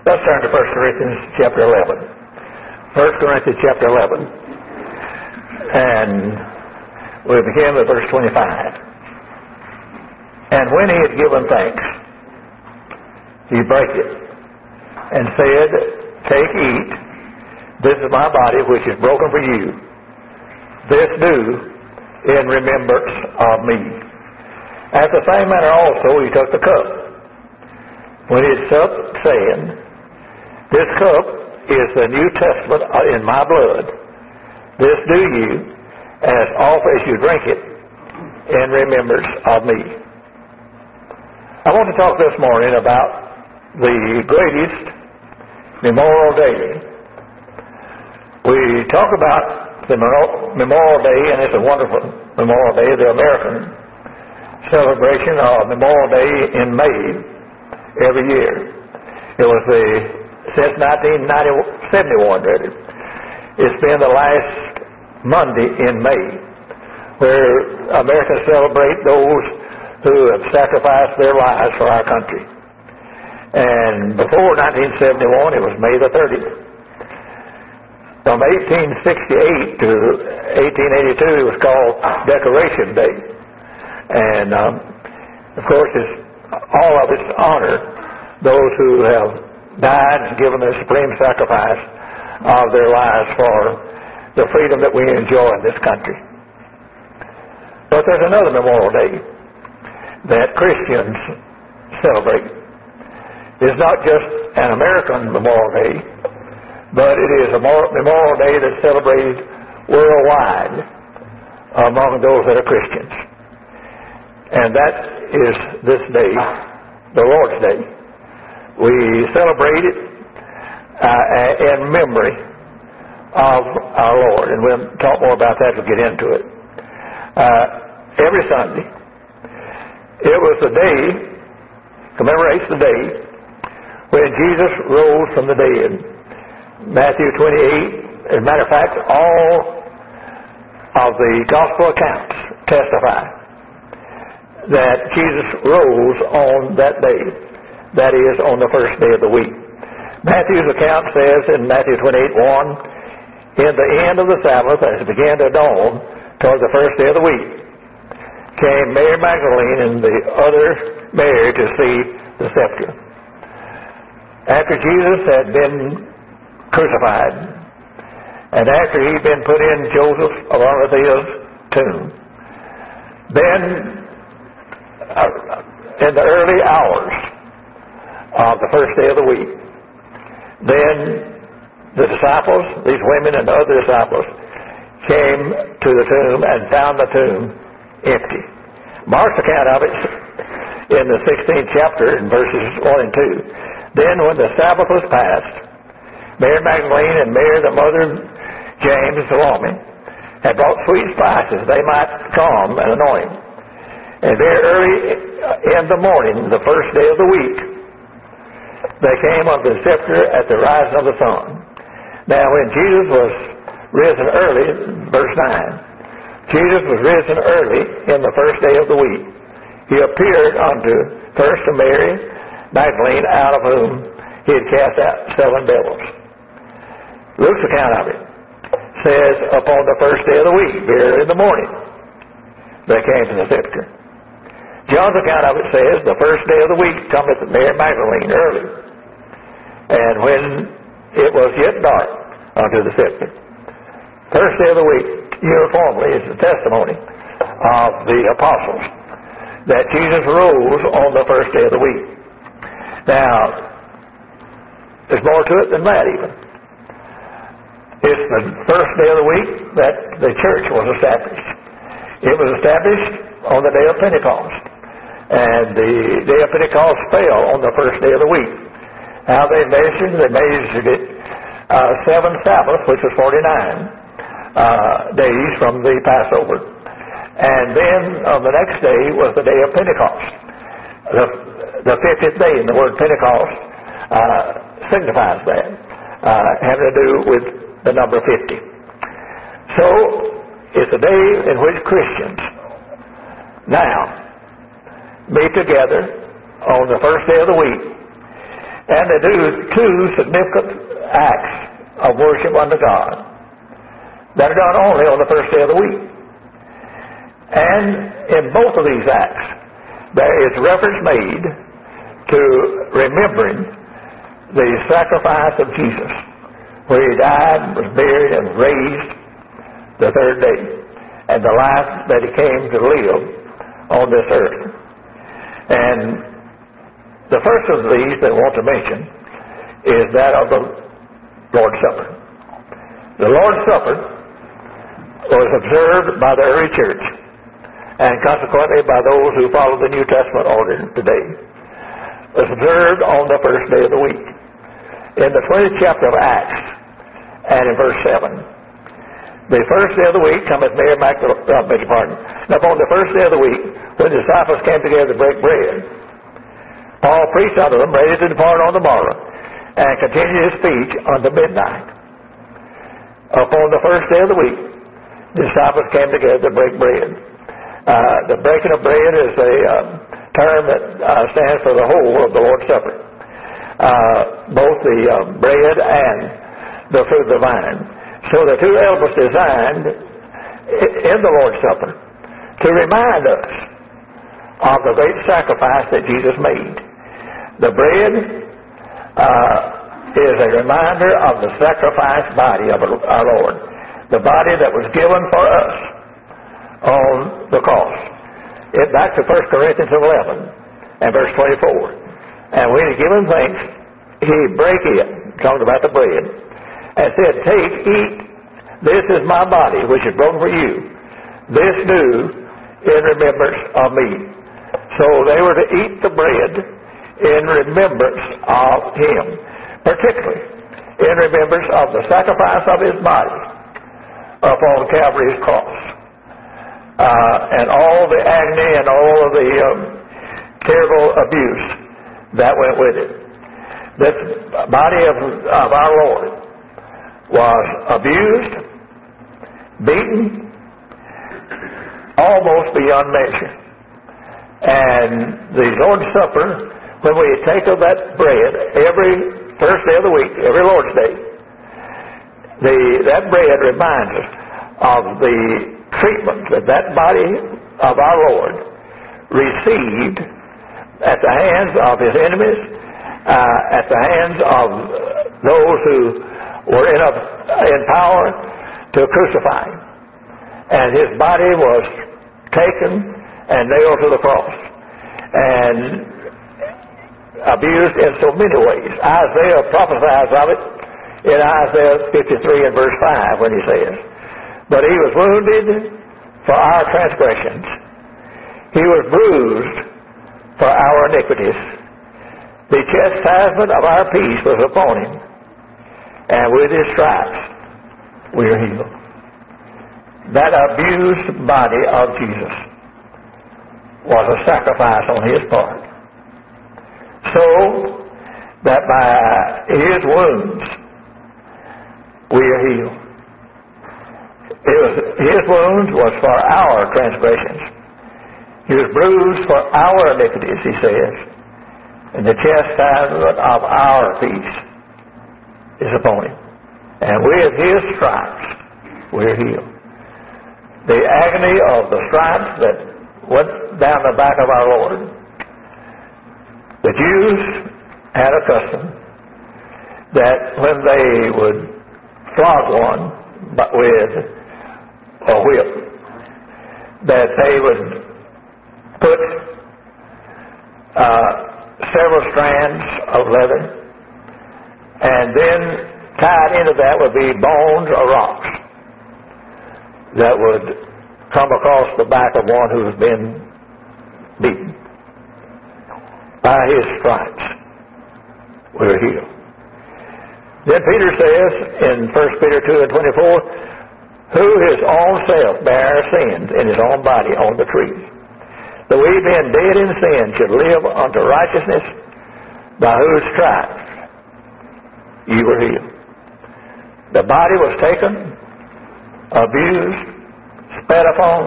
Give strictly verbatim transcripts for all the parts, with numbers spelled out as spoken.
Let's turn to First Corinthians chapter eleven. First Corinthians chapter eleven. And we begin with verse twenty-five. And when he had given thanks, he brake it, and said, Take, eat, this is my body which is broken for you. This do in remembrance of me. After the same manner also he took the cup, when he had supped, saying, This cup is the New Testament in my blood. This do you, as oft as you drink it, in remembrance of me. I want to talk this morning about the greatest Memorial Day. We talk about the Memorial Day, and it's a wonderful Memorial Day, the American celebration of Memorial Day in May every year. It was the since nineteen seventy-one, really. It's been the last Monday in May where Americans celebrate those who have sacrificed their lives for our country. And before nineteen seventy-one, it was May the thirtieth. From eighteen sixty-eight to eighteen eighty-two, it was called Decoration Day. And, um, of course, it's, all of it's honor those who have died and given their supreme sacrifice of their lives for the freedom that we enjoy in this country. But there's another Memorial Day that Christians celebrate. It's not just an American Memorial Day, but it is a Memorial Day that's celebrated worldwide among those that are Christians. And that is this day, the Lord's Day. We celebrate it uh, in memory of our Lord, and we'll talk more about that as we get into it. Uh, every Sunday, it was the day, commemorates the day when Jesus rose from the dead. Matthew twenty-eight, as a matter of fact, all of the gospel accounts testify that Jesus rose on that day. That is, on the first day of the week. Matthew's account says in Matthew twenty-eight one, In the end of the Sabbath, as it began to dawn toward the first day of the week, came Mary Magdalene and the other Mary to see the sepulchre. After Jesus had been crucified, and after he'd been put in Joseph of Arimathea's tomb, then uh, in the early hours of the first day of the week, then the disciples, these women and the other disciples, came to the tomb and found the tomb empty. Mark's account of it in the sixteenth chapter in verses one and two. Then when the Sabbath was past, Mary Magdalene and Mary the mother of James and Salome had brought sweet spices they might come and anoint him. And very early in the morning, the first day of the week, they came unto the sepulchre at the rising of the sun. Now when Jesus was risen early, verse nine, Jesus was risen early in the first day of the week. He appeared unto first to Mary Magdalene, out of whom he had cast out seven devils. Luke's account of it says, upon the first day of the week, very early in the morning, they came to the sepulchre. John's account of it says, the first day of the week cometh Mary Magdalene early, and when it was yet dark, unto the sepulchre. First day of the week, uniformly, is the testimony of the apostles that Jesus rose on the first day of the week. Now, there's more to it than that even. It's the first day of the week that the church was established. It was established on the day of Pentecost. And the day of Pentecost fell on the first day of the week. How they measured, they measured it uh, seven Sabbaths, which was forty-nine uh, days from the Passover. And then on the next day was the day of Pentecost. The, the fiftieth day, and the word Pentecost uh, signifies that, uh, having to do with the number fifty. So, it's a day in which Christians now meet together on the first day of the week And they do two significant acts of worship unto God that are done only on the first day of the week. And in both of these acts, there is reference made to remembering the sacrifice of Jesus, where he died, was buried, and raised the third day, and the life that he came to live on this earth. And the first of these that I want to mention is that of the Lord's Supper. The Lord's Supper was observed by the early church, and consequently by those who follow the New Testament order today. It was observed on the first day of the week. In the twentieth chapter of Acts, and in verse seven, the first day of the week cometh Mary Magdalene, uh, beg your pardon. Now upon the first day of the week, when the disciples came together to break bread, Paul preached unto them, ready to depart on the morrow, and continued his speech unto midnight. Upon the first day of the week, the disciples came together to break bread. Uh, the breaking of bread is a uh, term that uh, stands for the whole of the Lord's Supper. Uh, both the uh, bread and the fruit of the vine. So the two elements designed in the Lord's Supper to remind us of the great sacrifice that Jesus made. The bread uh, is a reminder of the sacrificed body of our Lord, the body that was given for us on the cross. It back to First Corinthians eleven and verse twenty-four. And when he given thanks, he brake it, talking about the bread, and said, take, eat, this is my body, which is broken for you. This do in remembrance of me. So they were to eat the bread in remembrance of him, particularly in remembrance of the sacrifice of his body upon Calvary's cross. Uh, and all the agony and all of the um, terrible abuse that went with it. This body of, of our Lord was abused, beaten, almost beyond measure. And the Lord's Supper, when we take of that bread every first day of the week, every Lord's Day, the, that bread reminds us of the treatment that that body of our Lord received at the hands of his enemies, uh, at the hands of those who were in, a, in power to crucify him. And his body was taken and nailed to the cross and abused in so many ways. Isaiah prophesies of it in Isaiah fifty-three and verse five when he says, but he was wounded for our transgressions. He was bruised for our iniquities. The chastisement of our peace was upon him, and with his stripes we are healed. That abused body of Jesus was a sacrifice on his part, so that by his wounds we are healed. It was, his wounds was for our transgressions. He was bruised for our iniquities, he says, and the chastisement of our peace is upon him. And with his stripes we're healed. The agony of the stripes that went down the back of our Lord. The Jews had a custom that when they would flog one but with a whip, that they would put uh, several strands of leather, and then tied into that would be bones or rocks that would come across the back of one who's been beaten. By his stripes we're healed. Then Peter says in First Peter two and twenty-four, who his own self bare our sins in his own body on the tree, that we being dead in sin should live unto righteousness, by whose stripes you were healed. The body was taken, abused, spat upon,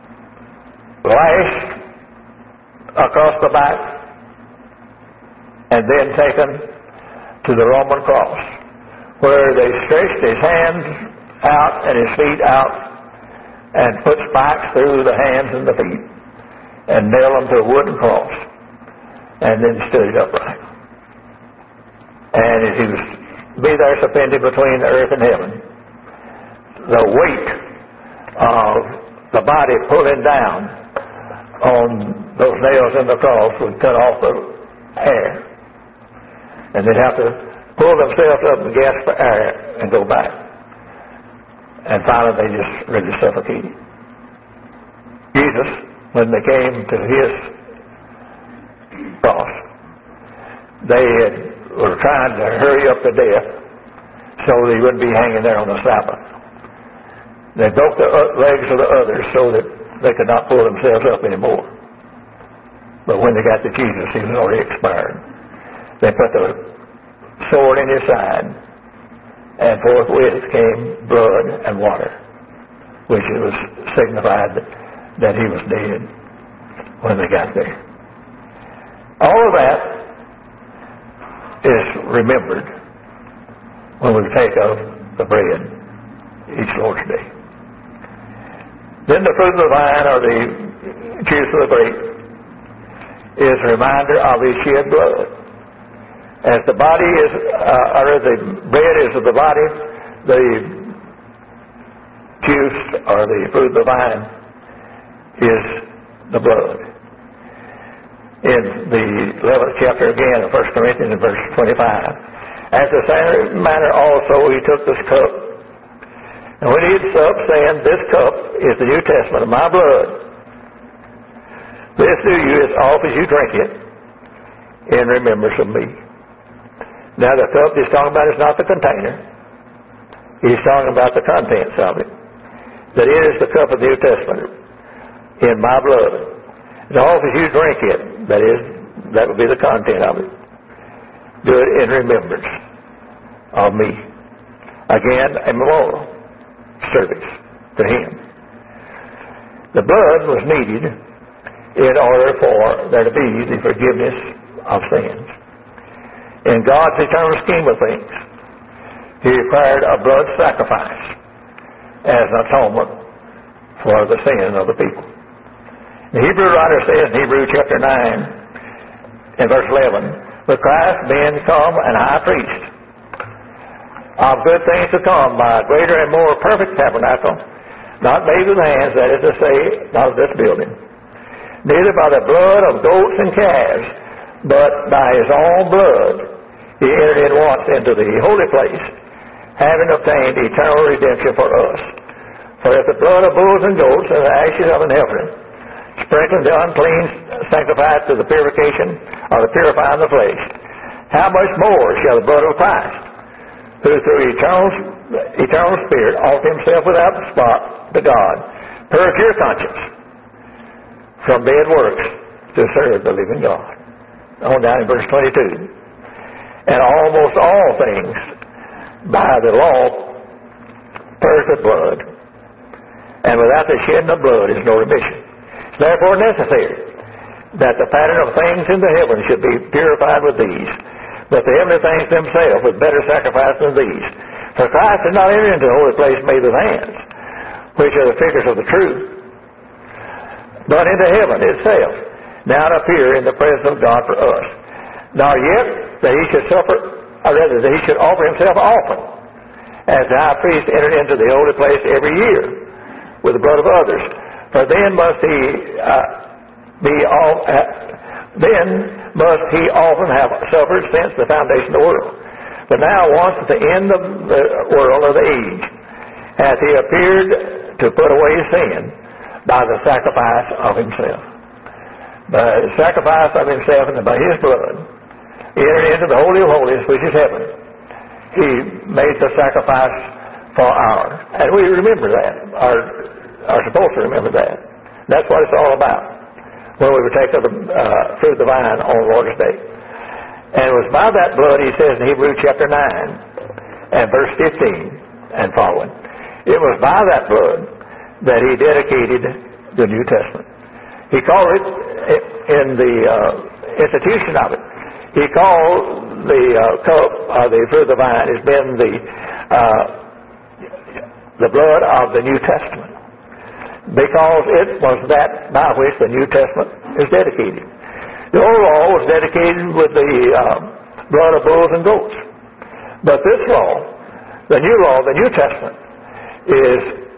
lashed across the back, and then taken to the Roman cross, where they stretched his hands out and his feet out and put spikes through the hands and the feet and nailed them to a wooden cross and then stood it upright. And as he was be there suspended between earth and heaven, the weight of the body pulling down on those nails in the cross would cut off the air, and they'd have to pull themselves up and gasp for air and go back, and finally they just really suffocated. Jesus, when they came to his cross, they had, were trying to hurry up the death so that he wouldn't be hanging there on the Sabbath. They broke the legs of the others so that they could not pull themselves up anymore. But when they got to Jesus, he was already expired. They put the sword in his side, and forthwith came blood and water, which it was signified that, that he was dead when they got there. All of that is remembered when we take of the bread each Lord's Day. Then the fruit of the vine, or the juice of the grape, is a reminder of his shed blood. As the body is, uh, or the bread is of the body, the juice, or the fruit of the vine, is the blood. In the eleventh chapter again of First Corinthians, in verse twenty-five, after the same manner also he took this cup, and when he had supped, saying, This cup is the New Testament of my blood. This do you as oft as you drink it in remembrance of me. Now the cup he's talking about is not the container. He's talking about the contents of it. That it is the cup of the New Testament in my blood. As oft as you drink it, that is, that would be the content of it. Do it in remembrance of me. Again, a memorial service to him. The blood was needed in order for there to be the forgiveness of sins. In God's eternal scheme of things, he required a blood sacrifice as an atonement for the sin of the people. The Hebrew writer says in Hebrews chapter nine and verse eleven, But Christ being come an high priest of good things to come by a greater and more perfect tabernacle, not made with hands, that is to say, not of this building, neither by the blood of goats and calves, but by his own blood he entered in once into the holy place, having obtained eternal redemption for us. For if the blood of bulls and goats and the ashes of an heifer, sprinkling the unclean, sanctified to the purification or the purifying of the flesh, how much more shall the blood of Christ, who through eternal, eternal Spirit offered himself without spot to God, purge your conscience from dead works to serve the living God. On down in verse twenty-two. And almost all things by the law purge with blood, and without the shedding of blood is no remission. It's therefore necessary that the pattern of things in the heavens should be purified with these, but the heavenly things themselves with better sacrifice than these. For Christ did not enter into the holy place made with hands, which are the figures of the truth, but into heaven itself, now to appear in the presence of God for us. Nor yet that he should suffer, or rather that he should offer himself often, as the high priest entered into the holy place every year with the blood of others. For then must he uh, be all, uh, then must he often have suffered since the foundation of the world. But now, once at the end of the world of the age, hath he appeared to put away sin by the sacrifice of himself. By the sacrifice of himself and by his blood, he entered into the Holy of Holies, which is heaven. He made the sacrifice for ours. And we remember that, or are supposed to remember that. That's what it's all about when we would take of the uh, fruit of the vine on Lord's Day. And it was by that blood, he says in Hebrews chapter nine and verse fifteen and following, it was by that blood that he dedicated the New Testament. He called it, in the uh, institution of it, he called the uh, cup, uh, the fruit of the vine, has been the uh, the blood of the New Testament, because it was that by which the New Testament is dedicated. The old law was dedicated with the uh, blood of bulls and goats, but this law, the new law, the New Testament, is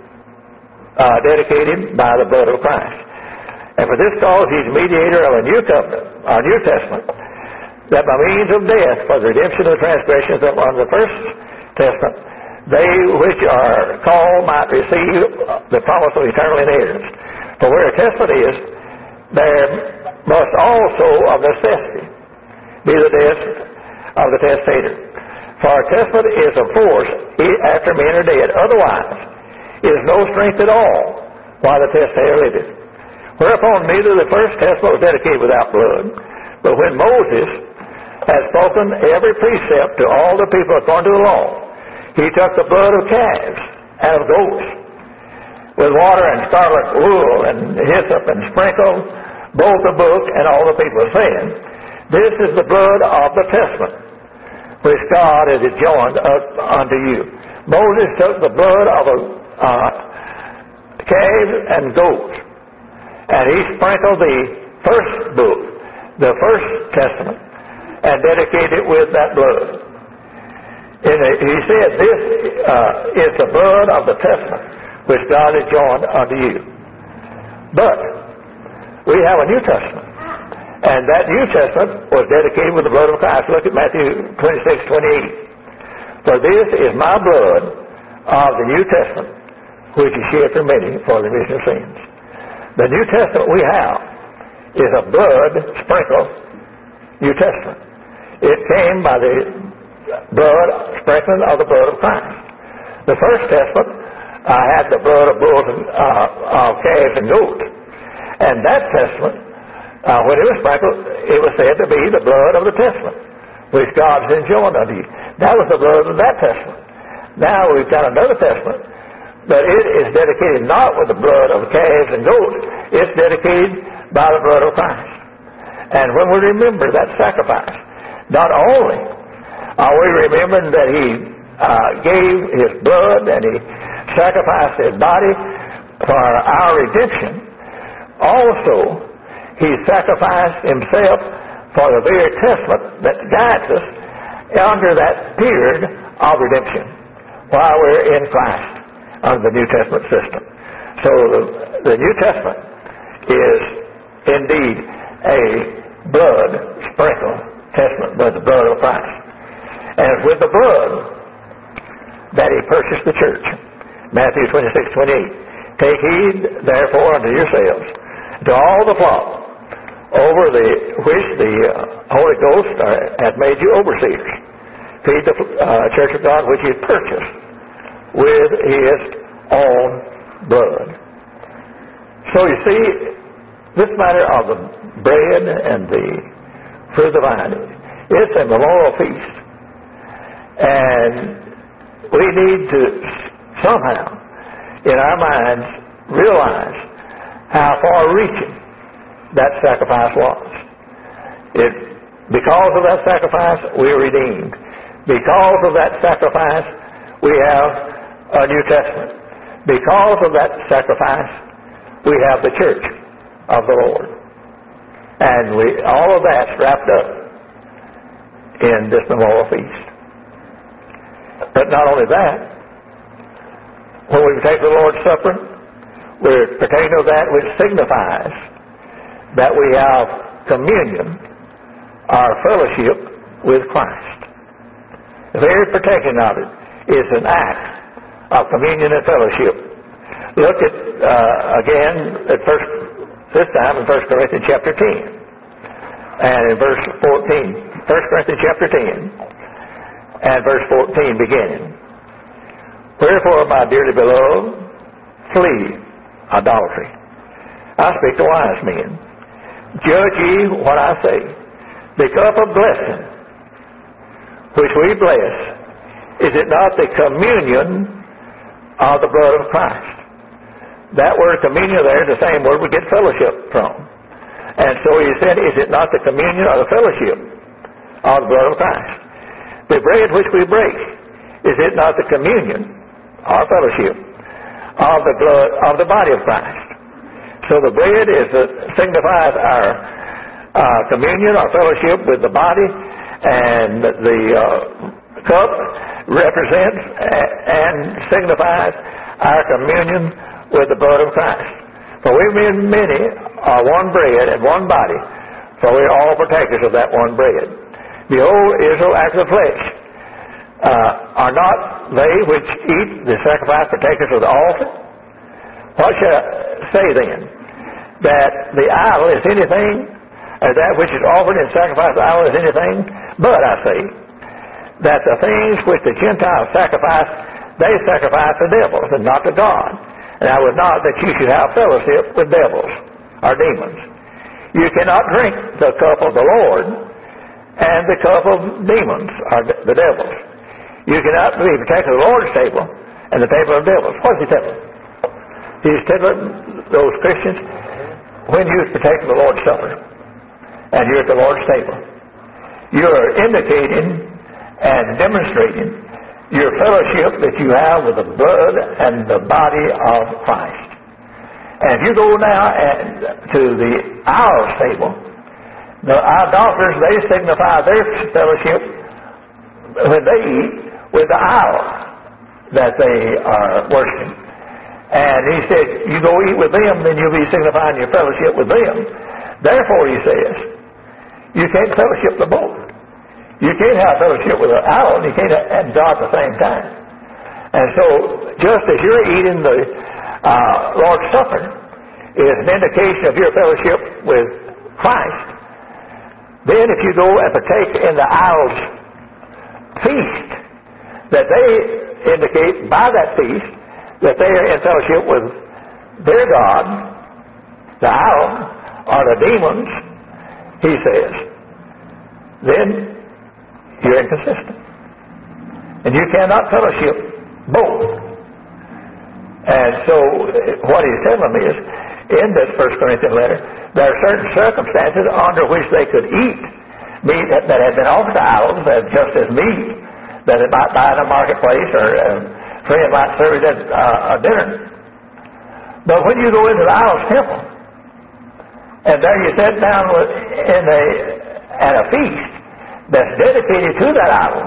uh, dedicated by the blood of Christ. And for this cause he's mediator of a new covenant, our New Testament, that by means of death for the redemption of the transgressions that were under the first testament, they which are called might receive the promise of eternal inheritance. For where a testament is, there must also of necessity be the death of the testator. For a testament is of force after men are dead. Otherwise is no strength at all while the testator liveth. Whereupon neither the first testament was dedicated without blood, but when Moses had spoken every precept to all the people according to the law, he took the blood of calves and of goats with water and scarlet wool and hyssop and sprinkled both the book and all the people, saying, This is the blood of the testament which God has adjoined up unto you. Moses took the blood of a uh, calves and goats, and he sprinkled the first book, the first testament, and dedicated it with that blood. And he said, This uh, is the blood of the testament which God has joined unto you. But we have a New Testament, and that New Testament was dedicated with the blood of Christ. Look at Matthew twenty-six, twenty-eight. For this is my blood of the New Testament, which is shed for many for the remission of sins. The New Testament we have is a blood sprinkled New Testament. It came by the blood sprinkling of the blood of Christ. The first testament uh, had the blood of bulls and uh, of calves and goats, and that testament, uh, when it was sprinkled, it was said to be the blood of the testament which God has enjoined unto you. That was the blood of that testament. Now we've got another testament, but it is dedicated not with the blood of calves and goats. It's dedicated by the blood of Christ. And when we remember that sacrifice, not only are we remembering that he uh, gave his blood and he sacrificed his body for our redemption, also he sacrificed himself for the very testament that guides us under that period of redemption while we're in Christ under the New Testament system. So the, the New Testament is indeed a blood sprinkled testament by the blood of Christ. And it's with the blood that he purchased the church. Matthew twenty-six, twenty-eight. Take heed therefore unto yourselves, to all the flock, over the which the uh, Holy Ghost uh, hath made you overseers. Feed the uh, church of God which he purchased with his own blood. So you see, this matter of the bread and the fruit of the vine, it's a memorial feast. And we need to somehow, in our minds, realize how far-reaching that sacrifice was. It, because of that sacrifice, we are redeemed. Because of that sacrifice, we have a New Testament. Because of that sacrifice, we have the church of the Lord. And we, all of that's wrapped up in this memorial feast. But not only that, when we take the Lord's Supper, we're partaking of that which signifies that we have communion, our fellowship with Christ. The very partaking of it is an act of communion and fellowship. Look at, uh, again, at first, this time in First Corinthians chapter ten. And in verse fourteen. First Corinthians chapter ten. And verse fourteen beginning. Wherefore, my dearly beloved, flee idolatry. I speak to wise men. Judge ye what I say. The cup of blessing which we bless, is it not the communion of the blood of Christ? That word communion there is the same word we get fellowship from. And so he said, is it not the communion or the fellowship of the blood of Christ. The bread which we break, is it not the communion, our fellowship, of the blood of the body of Christ? So the bread is the, signifies our uh, communion, our fellowship with the body, and the uh, cup represents and signifies our communion with the blood of Christ. For we being many are one bread and one body, for we are all partakers of that one bread. Behold, Israel after the flesh, uh, are not they which eat the sacrifice partakers of the altar? What shall I say then? That the idol is anything, or that which is offered in sacrifice of the idol is anything? But I say, that the things which the Gentiles sacrifice, they sacrifice to devils and not to God. And I would not that you should have fellowship with devils or demons. You cannot drink the cup of the Lord and the cup of demons or the devils. You cannot be partaker of the Lord's table and the table of devils. What is he telling? He's telling those Christians, when you partake of the Lord's Supper and you're at the Lord's table, you're indicating and demonstrating your fellowship that you have with the blood and the body of Christ. And if you go now and to the idol's table, the idolaters, they signify their fellowship when they eat with the idol that they are worshiping. And he said, you go eat with them, then you'll be signifying your fellowship with them. Therefore, he says, you can't fellowship the both. You can't have fellowship with an idol, and you can't have God at the same time. And so, just as you're eating the uh, Lord's Supper is an indication of your fellowship with Christ, then if you go and partake in the idol's feast, that they indicate by that feast that they are in fellowship with their God, the idol, or the demons, he says, then you're inconsistent. And you cannot fellowship both. And so what he's telling me is, in this First Corinthians letter, there are certain circumstances under which they could eat meat that, that had been offered to idols, as just as meat that it might buy in a marketplace, or a friend might serve it at uh, a dinner. But when you go into the idol's temple, and there you sit down with, in a, at a feast that's dedicated to that idol,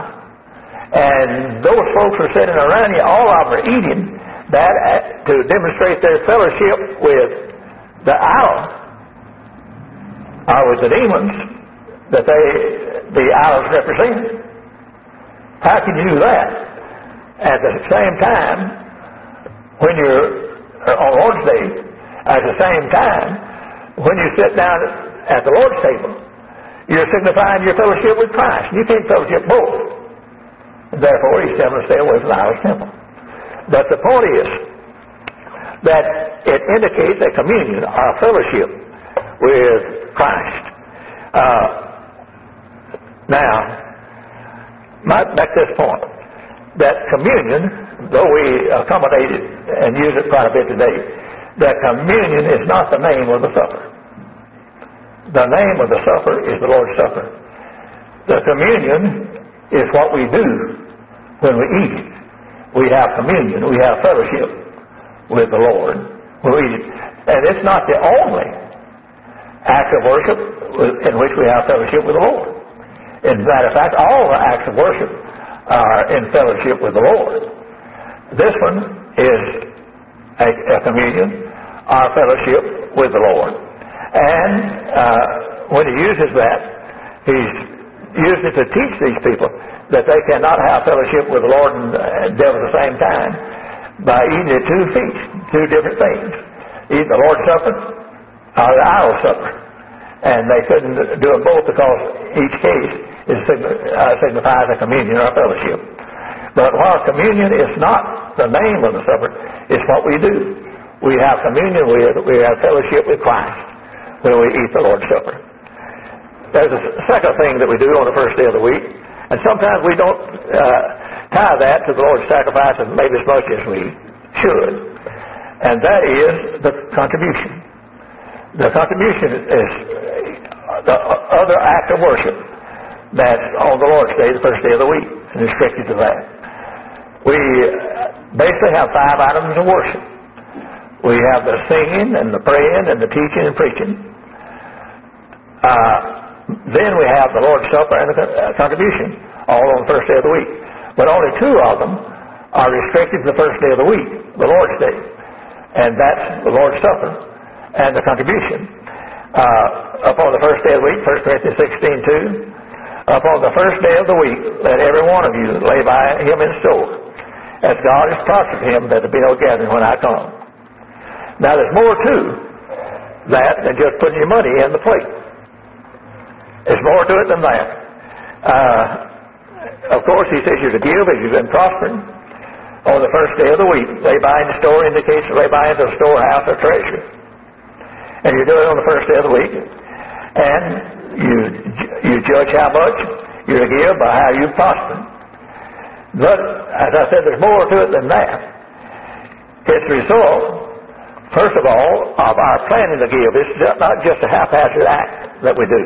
and those folks are sitting around you, all of them are eating that to demonstrate their fellowship with the idol, or with the demons that they, the idols represent. How can you do that? At the same time, when you're on Lord's Day, at the same time, when you sit down at the Lord's table, you're signifying your fellowship with Christ. You can't fellowship both. Therefore, he's telling us to stay away from the idol's temple. But the point is that it indicates a communion, our fellowship with Christ. Uh, now, might make this point, that communion, though we accommodate it and use it quite a bit today, that communion is not the name of the supper. The name of the supper is the Lord's Supper. The communion is what we do when we eat it. We have communion. We have fellowship with the Lord when we eat it. And it's not the only act of worship in which we have fellowship with the Lord. As a matter of fact, all the acts of worship are in fellowship with the Lord. This one is a, a communion, our fellowship with the Lord. And uh, when he uses that, he's used it to teach these people that they cannot have fellowship with the Lord and uh, devil at the same time by eating at two feasts, two different things. Eating the Lord's Supper or the idol's supper. And they couldn't do them both because each case is uh, signifies a communion or a fellowship. But while communion is not the name of the supper, it's what we do. We have communion with, we have fellowship with Christ when we eat the Lord's Supper. There's a second thing that we do on the first day of the week, and sometimes we don't uh, tie that to the Lord's sacrifice as maybe as much as we should, and that is the contribution. The contribution is the other act of worship that's on the Lord's Day, the first day of the week, and restricted to that. We basically have five items of worship. We have the singing and the praying and the teaching and preaching. Uh, then we have the Lord's Supper and the contribution, all on the first day of the week. But only two of them are restricted to the first day of the week, the Lord's Day. And that's the Lord's Supper and the contribution. Uh, upon the first day of the week, First Corinthians sixteen two, upon the first day of the week, let every one of you lay by him in store, as God has prospered him, that there be no gathering when I come. Now there's more to that than just putting your money in the plate. There's more to it than that. Uh, of course, he says you're to give as you've been prospering. On the first day of the week, lay by in the store indicates lay by into the storehouse or treasure. And you do it on the first day of the week. And you you judge how much you're to give by how you prosper. But, as I said, there's more to it than that. It's the result, first of all, of our planning to give. It's not just a haphazard act that we do.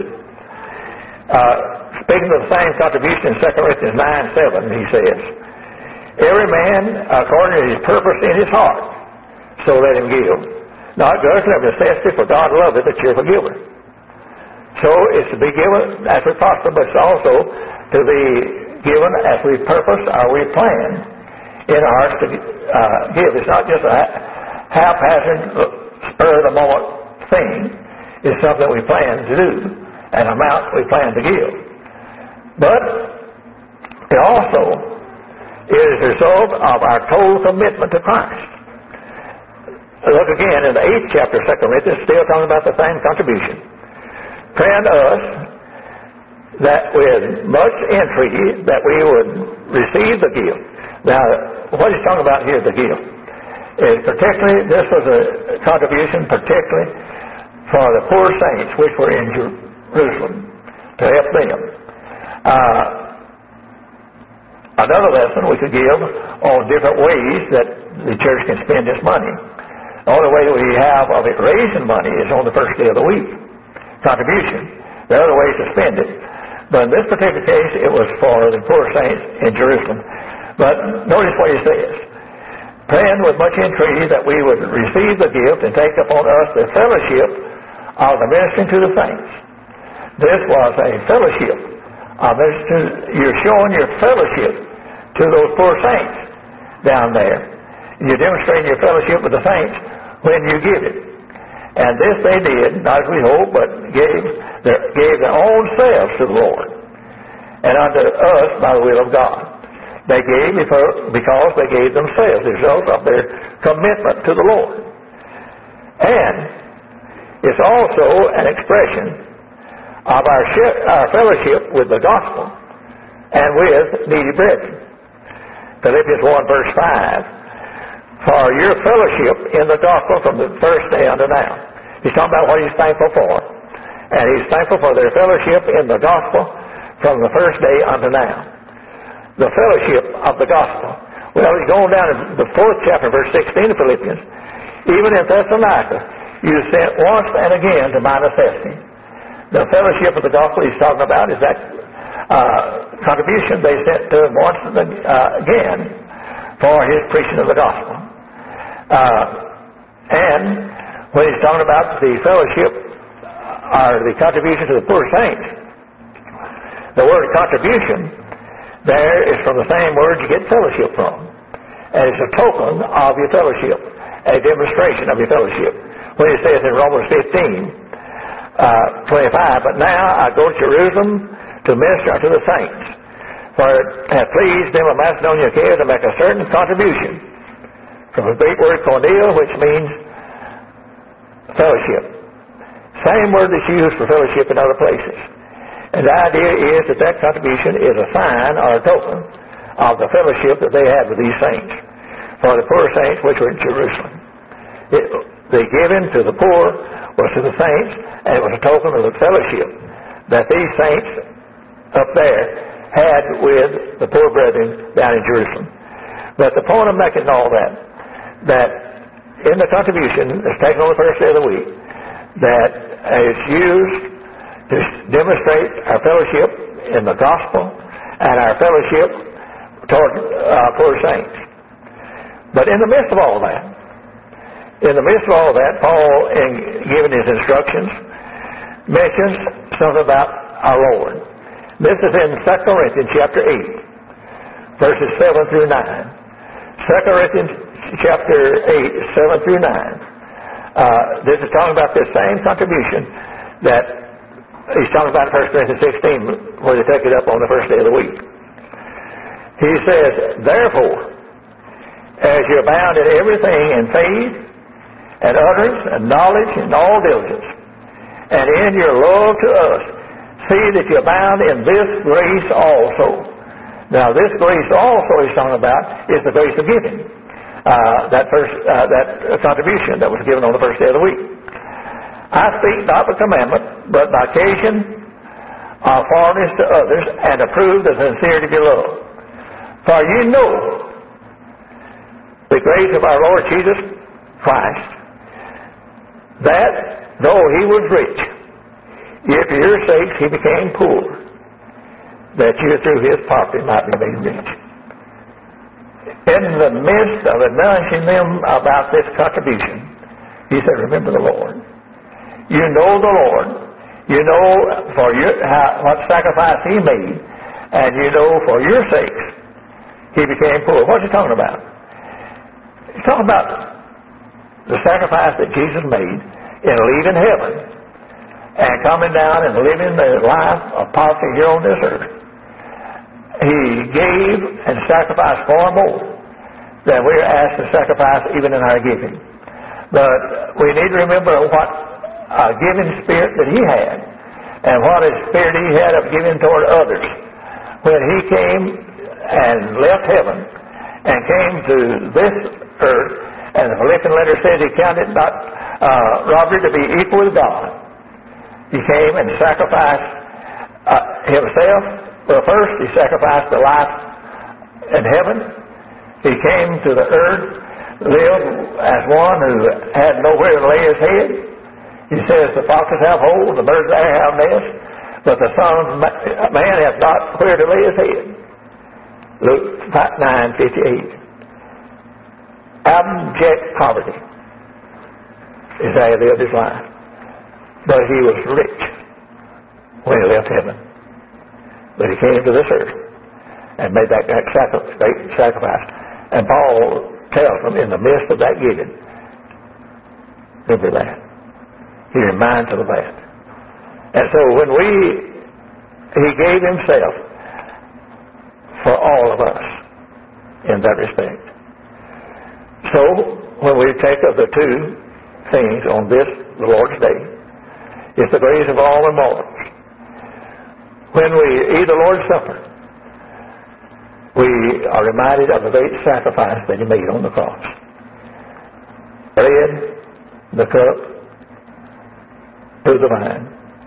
Uh, speaking of the same contribution in Second Corinthians nine seven, he says, every man according to his purpose in his heart, so let him give. Not just of necessity, for God loveth a cheerful giver. So it's to be given as we prosper, but it's also to be given as we purpose or we plan in our hearts to uh, give. It's not just a haphazard, spur-of-the-moment thing. It's something we plan to do, an amount we plan to give. But it also is a result of our total commitment to Christ. Look again in the eighth chapter of Second Corinthians, still talking about the same contribution. Praying us that with much entreaty that we would receive the gift. Now, what he's talking about here, the gift, is particularly, this was a contribution particularly for the poor saints which were in Jerusalem, to help them. Uh, another lesson we could give on different ways that the church can spend its money. The only way that we have of it raising money is on the first day of the week, contribution. There are other ways to spend it. But in this particular case, it was for the poor saints in Jerusalem. But notice what he says. Praying with much entreaty that we would receive the gift and take upon us the fellowship of the ministering to the saints. This was a fellowship. Of you're showing your fellowship to those poor saints down there. You're demonstrating your fellowship with the saints when you give it. And this they did, not as we hope, but gave their, gave their own selves to the Lord, and unto us by the will of God. They gave because they gave themselves, the result of their commitment to the Lord. And it's also an expression of our, share, our fellowship with the gospel and with needy brethren. Philippians one verse five. For your fellowship in the gospel from the first day unto now. He's talking about what he's thankful for. And he's thankful for their fellowship in the gospel from the first day unto now. The fellowship of the gospel. Well, he's going down to the fourth chapter, verse sixteen of Philippians. Even in Thessalonica, you sent once and again to my necessity. The fellowship of the gospel he's talking about is that uh, contribution they sent to him once and uh, again for his preaching of the gospel. Uh, and when he's talking about the fellowship or the contribution to the poor saints, the word contribution there is from the same word you get fellowship from. And it's a token of your fellowship, a demonstration of your fellowship. When he says in Romans fifteen, uh, twenty-five, but now I go to Jerusalem to minister unto the saints, for it hath pleased them of Macedonia and Achaia to make a certain contribution. From the Greek word koinonia, which means fellowship. Same word that's used for fellowship in other places. And the idea is that that contribution is a sign or a token of the fellowship that they had with these saints. For the poor saints which were in Jerusalem. It, the giving to the poor was to the saints, and it was a token of the fellowship that these saints up there had with the poor brethren down in Jerusalem. But the point of making all that, that in the contribution that's taken on the first day of the week, that is used to demonstrate our fellowship in the gospel and our fellowship toward uh, poor saints. But in the midst of all that, in the midst of all that, Paul, in giving his instructions, mentions something about our Lord. This is in Second Corinthians chapter eight, verses seven through nine. Second Corinthians chapter eight, seven through nine. Uh, this is talking about this same contribution that he's talking about in First Corinthians sixteen, where they take it up on the first day of the week. He says, therefore, as you abound in everything in faith and utterance and knowledge and all diligence, and in your love to us, see that you abound in this grace also. Now, this grace also he's talking about is the grace of giving. Uh, that first, uh, that contribution that was given on the first day of the week. I speak not by commandment, but by occasion of forwardness to others, and to prove the sincerity of your love. For you know the grace of our Lord Jesus Christ, that though he was rich, yet for your sakes he became poor, that you through his poverty might be made rich. In the midst of admonishing them about this contribution, he said, remember the Lord. You know the Lord. You know for your, how, what sacrifice he made, and you know for your sakes he became poor. What's he talking about? He's talking about the sacrifice that Jesus made in leaving heaven and coming down and living the life of poverty here on this earth. He gave and sacrificed far more than we're asked to sacrifice even in our giving. But we need to remember what a giving spirit that he had, and what a spirit he had of giving toward others. When he came and left heaven and came to this earth, and the Philippian letter says he counted not uh, robbery to be equal with God. He came and sacrificed uh, himself. Well, first he sacrificed the life in heaven. He came to the earth, lived as one who had nowhere to lay his head. He says, the foxes have holes, the birds of the air have nests, but the Son of Man hath not where to lay his head. Luke nine fifty-eight. Abject poverty is how he lived his life. But he was rich when he left heaven. But he came to this earth and made that great sacrifice. And Paul tells them in the midst of that giving, remember that. He reminds them of that. And so when we, he gave himself for all of us in that respect. So when we take of the two things on this, the Lord's Day, it's the grace of all immortals. When we eat the Lord's Supper, we are reminded of the great sacrifice that he made on the cross. Bread, the cup, through the vine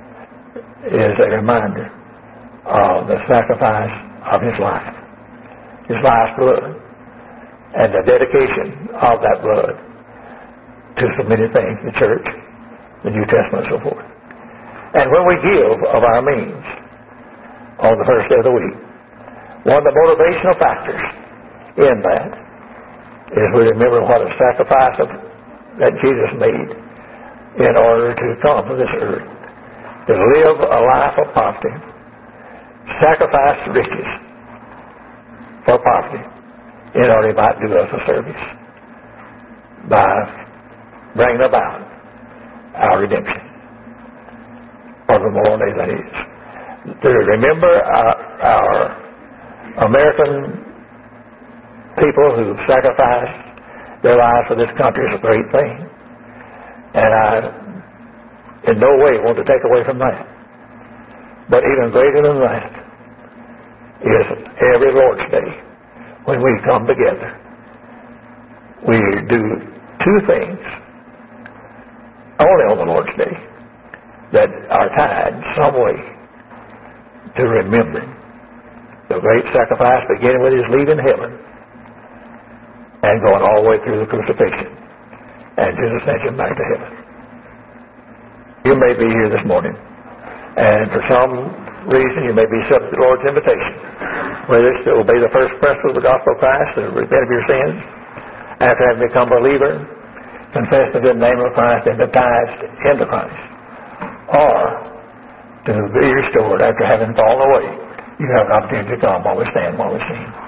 is a reminder of the sacrifice of his life, his life's blood, and the dedication of that blood to so many things, the church, the New Testament, and so forth. And when we give of our means on the first day of the week, one of the motivational factors in that is we remember what a sacrifice of, that Jesus made in order to come to this earth, to live a life of poverty, sacrifice riches for poverty in order he might do us a service by bringing about our redemption for the Memorial Day that is. To remember our, our American people who sacrificed their lives for this country is a great thing. And I in no way want to take away from that. But even greater than that is every Lord's Day when we come together. We do two things only on the Lord's Day that are tied some way to remembering the great sacrifice beginning with his leaving heaven and going all the way through the crucifixion and his ascension back to heaven. You may be here this morning, and for some reason you may be subject to the Lord's invitation. Whether it's to obey the first principle of the gospel of Christ, to repent of your sins, after having become a believer, confess the good name of Christ and baptized into Christ, or to be restored after having fallen away. You have an opportunity to come while we stand, while we sing.